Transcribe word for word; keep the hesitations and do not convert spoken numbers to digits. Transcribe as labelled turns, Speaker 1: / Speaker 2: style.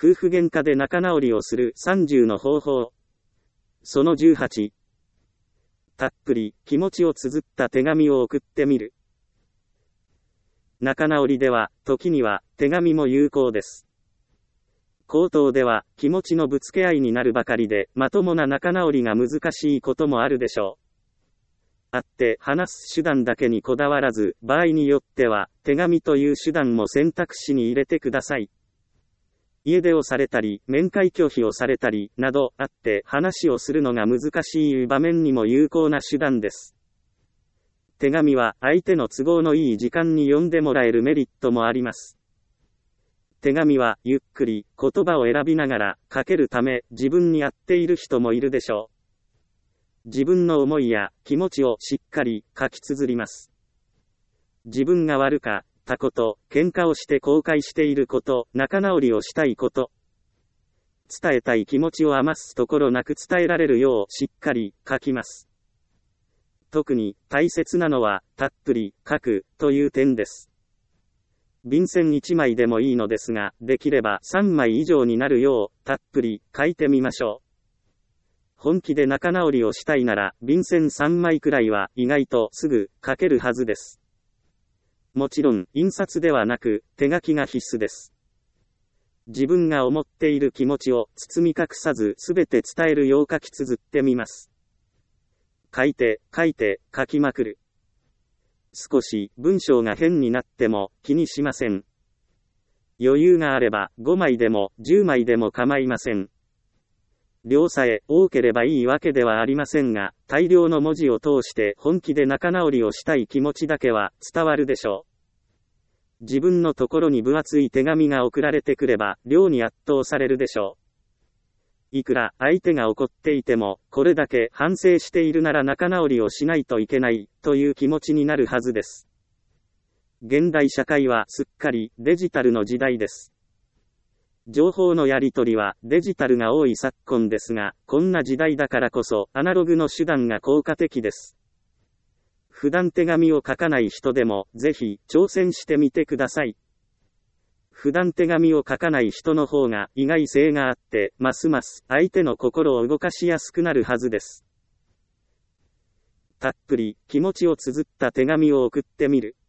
Speaker 1: 夫婦喧嘩で仲直りをするさんじゅうの方法。そのじゅうはち。たっぷり気持ちを綴った手紙を送ってみる。仲直りでは、時には手紙も有効です。口頭では気持ちのぶつけ合いになるばかりで、まともな仲直りが難しいこともあるでしょう。会って話す手段だけにこだわらず、場合によっては手紙という手段も選択肢に入れてください。家出をされたり、面会拒否をされたり、など、会って話をするのが難しい場面にも有効な手段です。手紙は相手の都合のいい時間に読んでもらえるメリットもあります。手紙はゆっくり言葉を選びながら書けるため、自分に合っている人もいるでしょう。自分の思いや気持ちをしっかり書き綴ります。自分が悪かったこと、喧嘩をして後悔していること、仲直りをしたいこと、伝えたい気持ちを余すところなく伝えられるようしっかり書きます。特に大切なのはたっぷり書くという点です。便箋いちまいでもいいのですが、できればさんまい以上になるようたっぷり書いてみましょう。本気で仲直りをしたいなら、便箋さんまいくらいは意外とすぐ書けるはずです。もちろん、印刷ではなく、手書きが必須です。自分が思っている気持ちを包み隠さずすべて伝えるよう書き綴ってみます。書いて、書いて、書きまくる。少し文章が変になっても気にしません。余裕があればごまいでもじゅうまいでも構いません。量さえ多ければいいわけではありませんが、大量の文字を通して本気で仲直りをしたい気持ちだけは伝わるでしょう。自分のところに分厚い手紙が送られてくれば量に圧倒されるでしょう。いくら相手が怒っていても、これだけ反省しているなら仲直りをしないといけないという気持ちになるはずです。現代社会はすっかりデジタルの時代です。情報のやり取りはデジタルが多い昨今ですが、こんな時代だからこそアナログの手段が効果的です。普段手紙を書かない人でもぜひ挑戦してみてください。普段手紙を書かない人の方が意外性があって、ますます相手の心を動かしやすくなるはずです。たっぷり気持ちを綴った手紙を送ってみる。